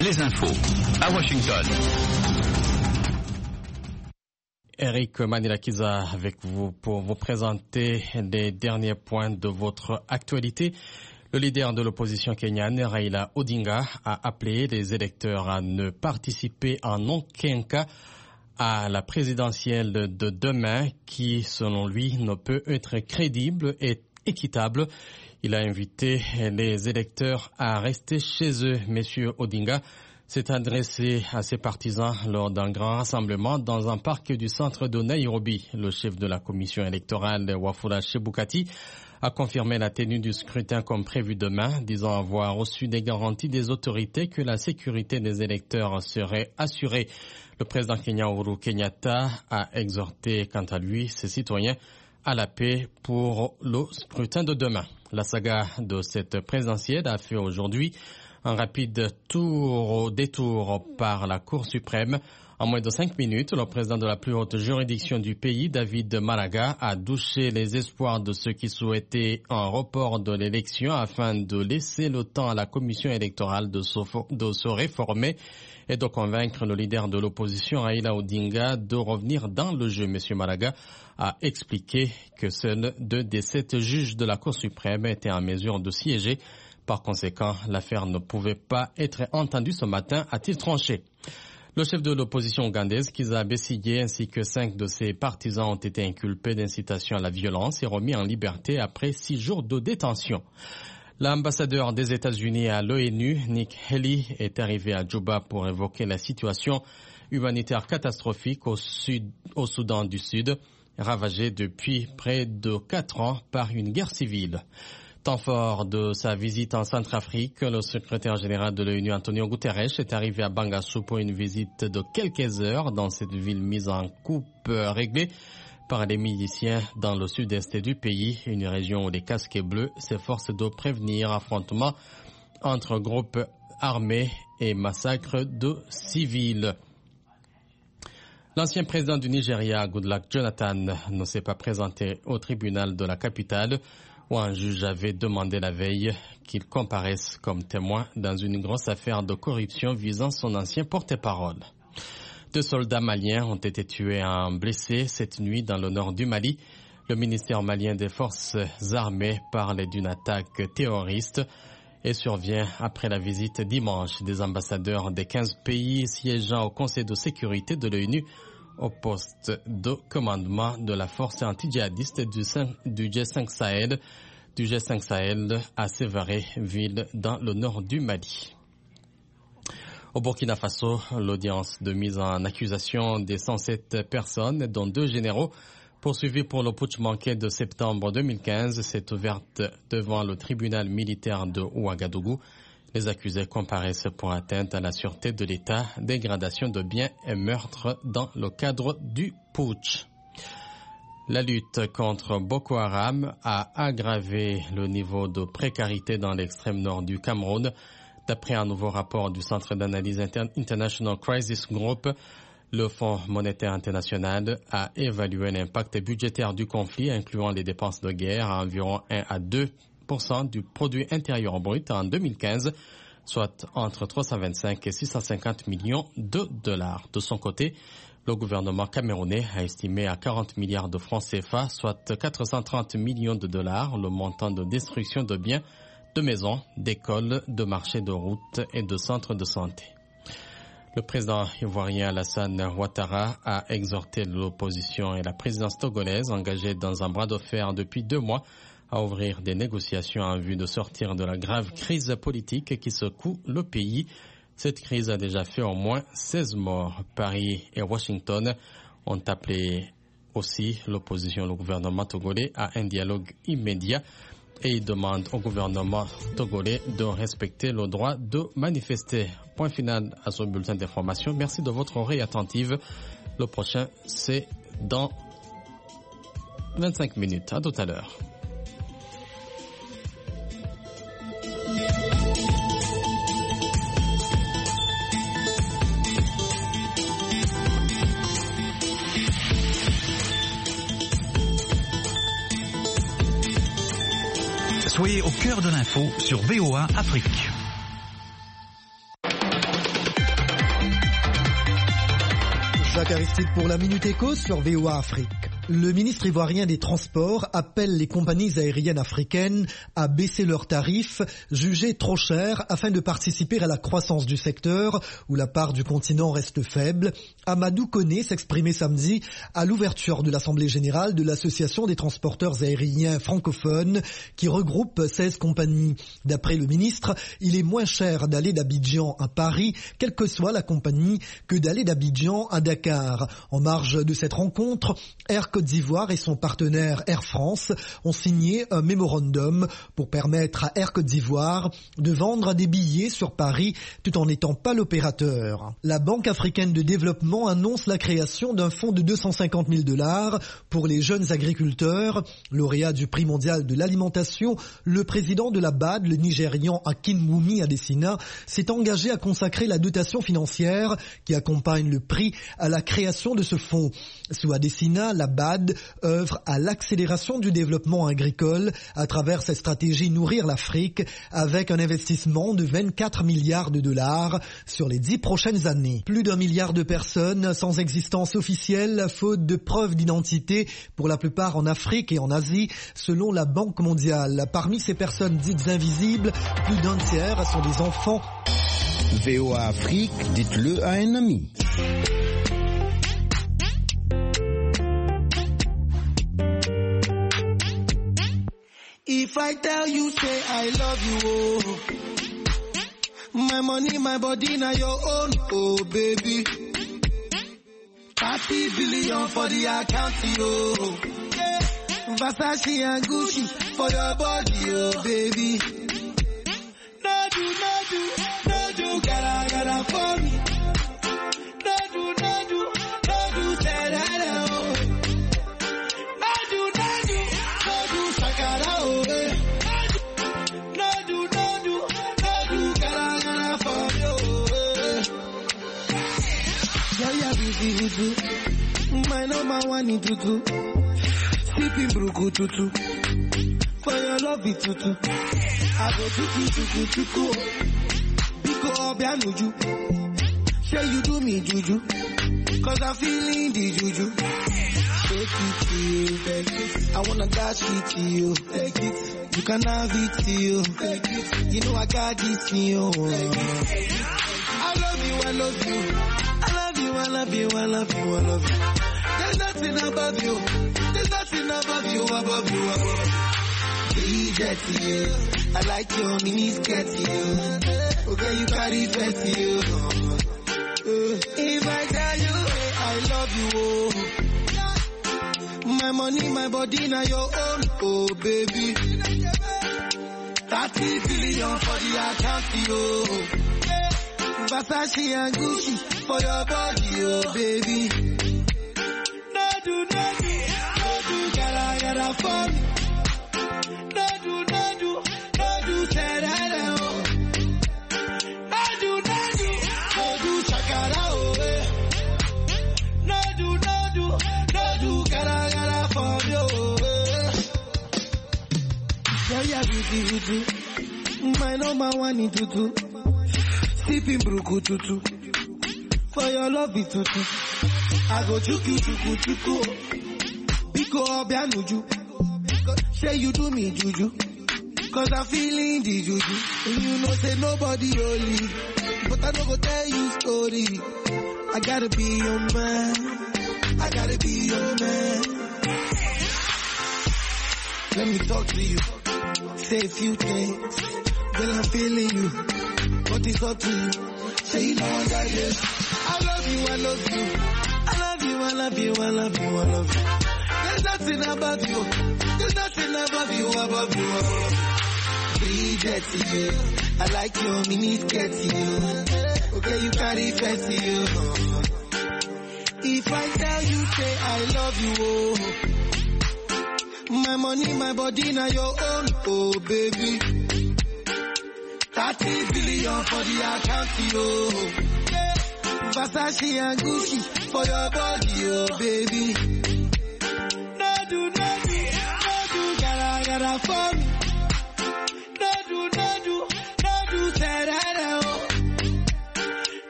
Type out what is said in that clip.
Les infos à Washington. Eric Manilakiza avec vous pour vous présenter les derniers points de votre actualité. Le leader de l'opposition kenyane, Raila Odinga, a appelé les électeurs à ne participer en aucun cas à la présidentielle de demain qui, selon lui, ne peut être crédible et équitable. Il a invité les électeurs à rester chez eux. Monsieur Odinga s'est adressé à ses partisans lors d'un grand rassemblement dans un parc du centre de Nairobi. Le chef de la commission électorale, Wafula Chebukati, a confirmé la tenue du scrutin comme prévu demain, disant avoir reçu des garanties des autorités que la sécurité des électeurs serait assurée. Le président kenyan Uhuru Kenyatta a exhorté quant à lui ses citoyens à la paix pour le scrutin de demain. La saga de cette présidentielle a fait aujourd'hui un rapide détour par la Cour suprême. En moins de 5 minutes, le président de la plus haute juridiction du pays, David Maraga, a douché les espoirs de ceux qui souhaitaient un report de l'élection afin de laisser le temps à la commission électorale de se réformer et de convaincre le leader de l'opposition, Raila Odinga, de revenir dans le jeu. M. Maraga a expliqué que seuls 2 des 7 juges de la Cour suprême étaient en mesure de siéger. Par conséquent, l'affaire ne pouvait pas être entendue ce matin, a-t-il tranché. Le chef de l'opposition ougandaise, Kizza Besigye, ainsi que 5 de ses partisans ont été inculpés d'incitation à la violence et remis en liberté après 6 jours de détention. L'ambassadeur des États-Unis à l'ONU, Nikki Haley, est arrivé à Djouba pour évoquer la situation humanitaire catastrophique au Soudan du Sud, ravagé depuis près de 4 ans par une guerre civile. Temps fort de sa visite en Centrafrique, le secrétaire général de l'ONU, Antonio Guterres, est arrivé à Bangassou pour une visite de quelques heures dans cette ville mise en coupe réglée par les miliciens dans le sud-est du pays, une région où les casquets bleus s'efforcent de prévenir affrontements entre groupes armés et massacres de civils. L'ancien président du Nigeria, Goodluck Jonathan, ne s'est pas présenté au tribunal de la capitale où un juge avait demandé la veille qu'il comparaisse comme témoin dans une grosse affaire de corruption visant son ancien porte-parole. 2 soldats maliens ont été tués et un blessé cette nuit dans le nord du Mali. Le ministère malien des forces armées parle d'une attaque terroriste et survient après la visite dimanche des ambassadeurs des 15 pays siégeant au Conseil de sécurité de l'ONU au poste de commandement de la force anti-djihadiste du G5 Sahel à Sévaré, ville dans le nord du Mali. Au Burkina Faso, l'audience de mise en accusation des 107 personnes, dont 2 généraux, poursuivis pour le putsch manqué de septembre 2015, s'est ouverte devant le tribunal militaire de Ouagadougou. Les accusés comparaissent pour atteinte à la sûreté de l'État, dégradation de biens et meurtre dans le cadre du putsch. La lutte contre Boko Haram a aggravé le niveau de précarité dans l'extrême nord du Cameroun. D'après un nouveau rapport du Centre d'analyse International Crisis Group, le Fonds monétaire international a évalué l'impact budgétaire du conflit, incluant les dépenses de guerre, à environ 1 à 2% du produit intérieur brut en 2015, soit entre 325 et 650 millions de dollars. De son côté, le gouvernement camerounais a estimé à 40 milliards de francs CFA, soit 430 millions de dollars, le montant de destruction de biens, de maisons, d'écoles, de marchés de routes et de centres de santé. Le président ivoirien Alassane Ouattara a exhorté l'opposition et la présidence togolaise engagées dans un bras de fer depuis 2 mois à ouvrir des négociations en vue de sortir de la grave crise politique qui secoue le pays. Cette crise a déjà fait au moins 16 morts. Paris et Washington ont appelé aussi l'opposition, le gouvernement togolais, à un dialogue immédiat et ils demandent au gouvernement togolais de respecter le droit de manifester. Point final à ce bulletin d'information. Merci de votre oreille attentive. Le prochain, c'est dans 25 minutes. À tout à l'heure. Soyez au cœur de l'info sur VOA Afrique. Jacques Aristide pour la Minute Éco sur VOA Afrique. Le ministre ivoirien des Transports appelle les compagnies aériennes africaines à baisser leurs tarifs, jugés trop chers, afin de participer à la croissance du secteur où la part du continent reste faible. Amadou Koné s'exprimait samedi à l'ouverture de l'Assemblée générale de l'Association des transporteurs aériens francophones qui regroupe 16 compagnies. D'après le ministre, il est moins cher d'aller d'Abidjan à Paris, quelle que soit la compagnie, que d'aller d'Abidjan à Dakar. En marge de cette rencontre, Air Côte d'Ivoire et son partenaire Air France ont signé un mémorandum pour permettre à Air Côte d'Ivoire de vendre des billets sur Paris tout en n'étant pas l'opérateur. La Banque africaine de développement annonce la création d'un fonds de $250 000 pour les jeunes agriculteurs. Lauréat du prix mondial de l'alimentation, le président de la BAD, le Nigérian Akinwumi Adesina, s'est engagé à consacrer la dotation financière qui accompagne le prix à la création de ce fonds. Sous Adesina, la BAD œuvre à l'accélération du développement agricole à travers cette stratégie Nourrir l'Afrique avec un investissement de $24 milliards sur les 10 prochaines années. Plus d'1 milliard de personnes sans existence officielle, faute de preuves d'identité, pour la plupart en Afrique et en Asie, selon la Banque mondiale. Parmi ces personnes dites invisibles, plus d'un tiers sont des enfants. VOA Afrique, dites-le à un ami. If I tell you, say I love you, oh. My money, my body, now your own, oh baby. 30 billion for the account, oh. Yeah. Versace and Gucci for your body, oh baby. No do, gotta for me. No do, say that, oh. No do, shakara, oh. No do, gotta for you, oh. Yeah, busy, my number one in tutu. Sipping bruku tutu. For your love it tutu. I go tuku. Biko obianuju. Say you do me juju. Cause I'm feeling the juju. Take it to you. Take it. I wanna dash it to you. Take it. You can have it to you. Take it. You know I got this in you. Take it. I love you. There's nothing above you. Above you. Jet to you. I like your mini skirt to you. Okay, you carry fat to you. If I tell you, I love you, oh. My money, my body, now your own, oh baby. 30 billion for the account, oh. Versace and Gucci for your body, oh baby. No do, gotta for me. No do, say that, oh. No do, shakara, oh. No do, gotta for you, oh. Yeah, busy. My number one in tutu. Sipping bruku tutu. For your love it tutu. I go chuku. Biko obianuju. Say you do me juju. Cause I'm feeling the juju. And you know say nobody holy. But I don't go tell you story. I gotta be your man. Let me talk to you. Say a few things. Girl, I'm feeling you. But it's up to you. Say you know I got this. I love you. There's nothing above you. Above you. Free jet to you. I like your mini skirt to you. Okay, you carry fat to you. If I tell you, say I love you, oh. My money, my body, now your own, oh baby. 30 billion for the account, oh. Versace and Gucci for your body, oh baby. No do, gotta for me. No do,